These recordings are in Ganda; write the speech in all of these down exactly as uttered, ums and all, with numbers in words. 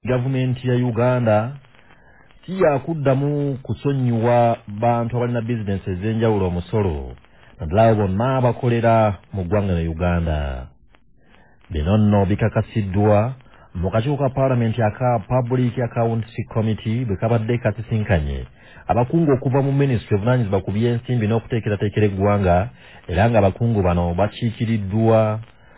Gavumenti ya Uganda siya kuddamu kusonyiwa bantu abalina bizinesi ez'enjawulo omusolo naddala abo bonna abakolera mu ggwanga ne Uganda. Bino nno bikakasiddwa mu kakiiko ka Paalamenti aka Public Accounts Committee bwe kabadde kasisinkanye abakungu okuva mu minisitule evunaanyizibwa ku by'ensimbi n'okuteekerateekera eggwanga, era ng'abakungu bano bakiikiriddwa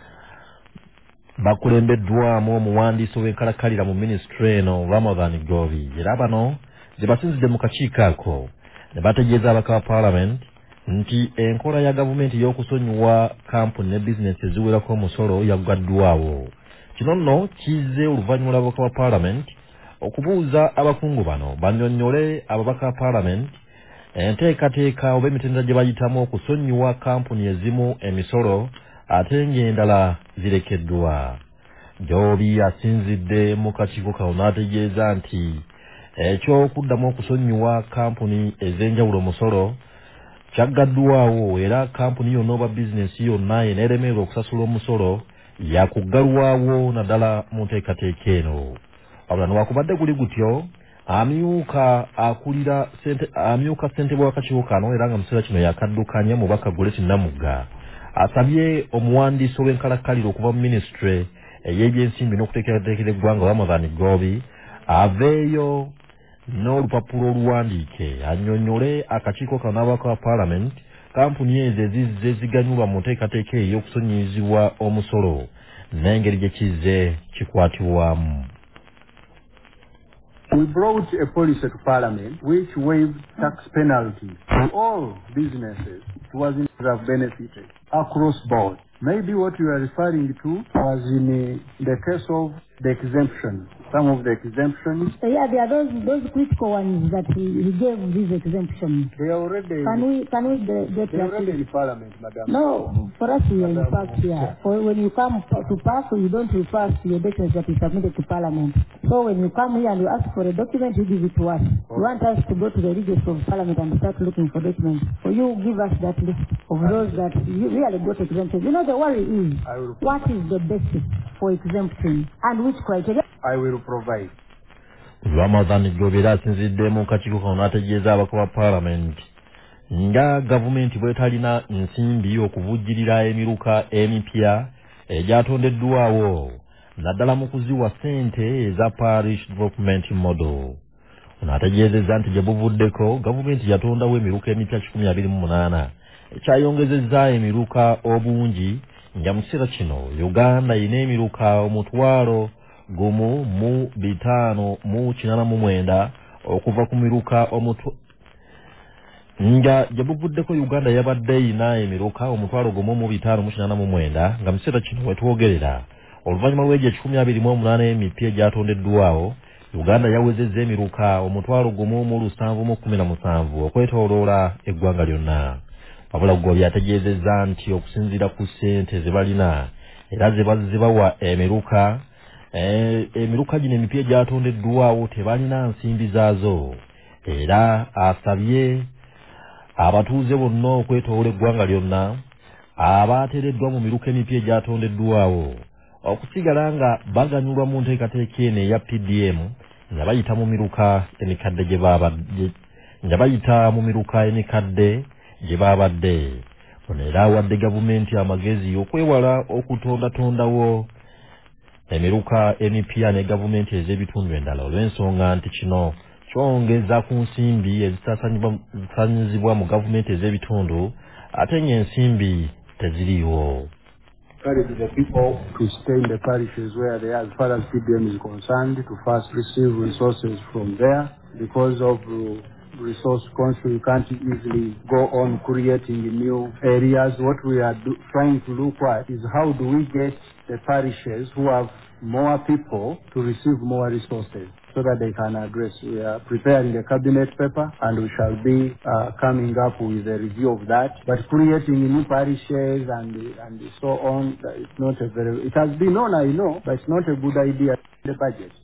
bakulembeddwamu omuwandiisi w'enkalakkalira mu minisitule eno Ramadhan Gobi. Era bano gye basinzidde mu kakiiko ako ne bategeeza abaka ba Paalamenti nti enkola ya gavumenti y'okusonyiwa kampuni ne bizinesi eziwerako omusolo yaggaddwawo. Kino nno kizze oluvannyuma lw'ababaka ba Paalamenti okubuuza abakungu bano bannyonnyole ababaka ba Paalamenti enteekateeka oba emitendera gye bayitamu okusonyiwa kampuni ezimu emisolo ate ng'endala zirekeddwa. Jobi asinzidde mu kakiiko kano n'ategeeza nti eky'okuddamu okusonyiwa kampuni ez'enjawulo omusolo kyaggaddwawo, era kampuni yonna oba bizinesi yonna eneeremererwa okusasula omusolo yakuggalwawo naddala mu nteekateeka eno. Wabula newaakubadde guli gutyo, amyuka akulira sente amyuka ssentebe w'akakiiko kano era nga mu kiseera kino yakaddukanya mubaka Goleti Namugga asabye omuwandiisi w'enkalakkalira okuva mu minisitule ey'ebyensimbi n'okuteekerateekera eggwanga Ramadhan Gobi aveeyo n'olupapula oluwandiike annyonnyole akakiiko kano n'ababaka ba Paalamenti kampuni ezo ezizze ziganyulwa mu nteekateeka ey'okusonyiyizibwa omusolo n'engeri gye kizze kikwatibwamu. We brought a policy to Parliament which waived tax penalties to all businesses. It was in have benefited across board. Maybe what you are referring to was in uh, the case of the exemption. Some of the exemptions. So yeah, there are those those critical ones that he, he gave these exemptions. They are already. Can we can we get, get they that? They already in Parliament, Madam. No, for us here in fact here. For when you come to pass, you don't refer to your documents that you submitted to Parliament. So when you come here and you ask for a document, you give it to us. Okay. You want us to go to the register of Parliament and start looking for documents. So you give us that list of those that you really got exempted. You know the worry is what is the basis for exemption and which criteria? I will provide. Ramadhan Gobi era asinzidde mu kakiiko kano n'ategeeza abaka ba Paalamenti nga gavumenti bw'etalina nsimbi okuvujjirira emiruka emipya egyatondeddwawo naddala mu kuziwa ssente eza Parish Development Model. Ono ategeezezza nti gye buvuddeko gavumenti yatondawo emiruka emipya kikumi abiri mu munaana ekyayongezezza emiruka obungi nga mu kiseera kino Uganda erina emiruka omutwalo gumu mu bitaano mu kinaana mu mwenda okuva ku miruka omutu nga gye buvuddeko Uganda yabadde erina emiruka omutwalo gumu mu bitaano mu kinaana mu mwenda nga mu kiseera kino wetwogerera oluvannyuma lw'egyo ekikumi abiri mu omunaana emipya egyatondeddwawo Uganda yawezezza emiruka omutwalo gumu mu lusanvu mu kkumi na musanvu okwetooloola eggwanga lyonna. Wabula Gobi ategeezezza nti okusinziira ku ssente ze balina era ze bazibawa emiruka e, emiruka gino emipya egyatondeddwawo tebalina nsimbi zaazo, era asabye abatuuze bonna okwetoola eggwanga lyonna abaateereddwa mu miruka emipya egyatondeddwawo okusigala nga baganyulwa mu nteekateeka eno eya P D M nga bayita mu miruka emikadde gye baabadde nga bayita mu miruka emikadde gye baabadde. Ono era awadde gavumenti amagezi okwewala okutondatondawo emiruka emipya ne gavumenti ez'ebitundu endala olw'ensonga nti kino kyongeza ku nsimbi ezisaasaanyizibwa mu gavumenti ez'ebitundu ate ng'ensimbi teziriiwo. Encourage the people to stay in the parishes where they are, as far as P D M is concerned, to first receive resources from there. Because of uh, resource control, you can't easily go on creating new areas. What we are do, trying to look at is how do we get the parishes who have more people to receive more resources so that they can address. We are preparing a cabinet paper and we shall be uh, coming up with a review of that. But creating new parishes and and so on, it's not a very, it has been on, I know, but it's not a good idea in the budget.